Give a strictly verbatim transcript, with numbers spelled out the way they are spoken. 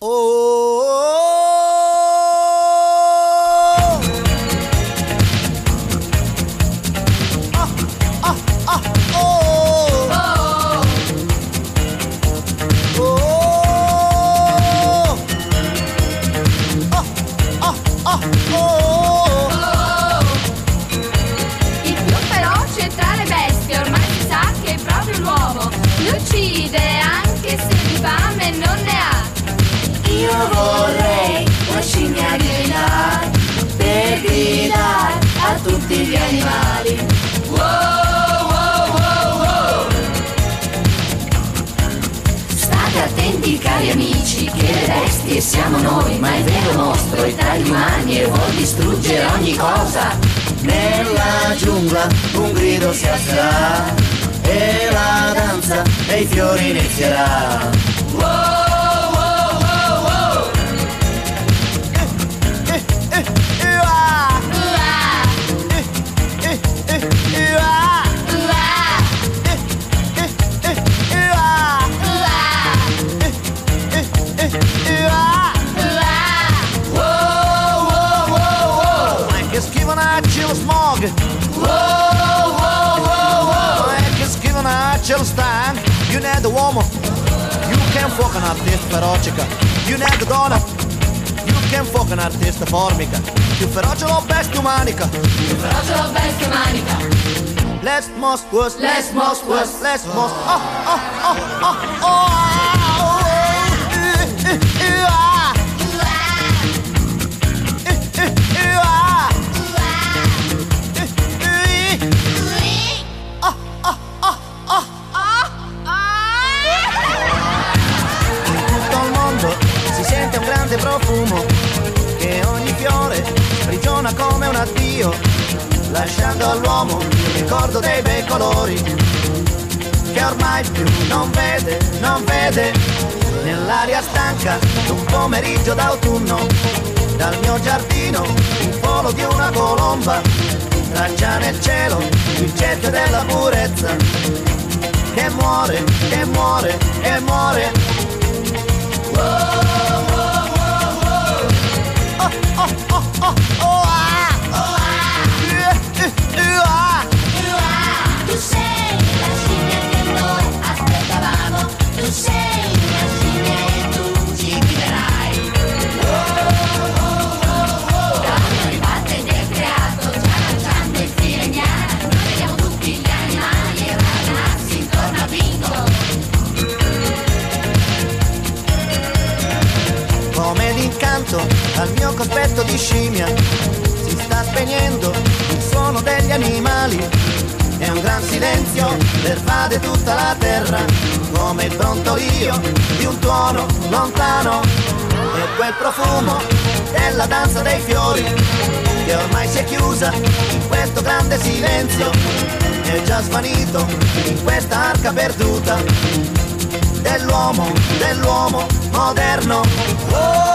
Gli animali. Wow, wow, wow, wow. State attenti cari amici, che le bestie siamo noi, ma il vero mostro è tra gli umani e vuol distruggere ogni cosa. Nella giungla un grido si alzerà e la danza dei fiori inizierà. Wow. Smog. Wow, wow, wow, wow. Ma è che schifo una cielo stank. You need a woman. You can fuck un artista ferocica. You need a donna. You can fuck un artista formica. Più feroce lo bestia umanica. Più feroce lo bestia umanica. Let's most was. Let's most was. Let's most. Oh, oh, oh, oh, oh, oh. Profumo che ogni fiore sprigiona come un addio, lasciando all'uomo il ricordo dei bei colori che ormai più non vede, non vede. Nell'aria stanca d'un pomeriggio d'autunno, dal mio giardino il volo di una colomba traccia nel cielo il cerchio della purezza che muore, che muore, che muore. Wow. Oh, oh, oh, oh, ah, oh, ah. Yeah, yeah, ah. Tu sei la scimmia che noi aspettavamo, tu sei la scimmia e tu ci guiderai. Oh, oh, oh, oh. Da ogni riparte del creato, già lanciando il filegnano, noi vediamo tutti gli animali e ragazzi intorno a bingo. Come d'incanto dal mio cospetto di scimmia si sta spegnendo il suono degli animali e un gran silenzio pervade tutta la terra come il brontolio di un tuono lontano e quel profumo della danza dei fiori che ormai si è chiusa in questo grande silenzio è già svanito in questa arca perduta dell'uomo, dell'uomo moderno. Oh!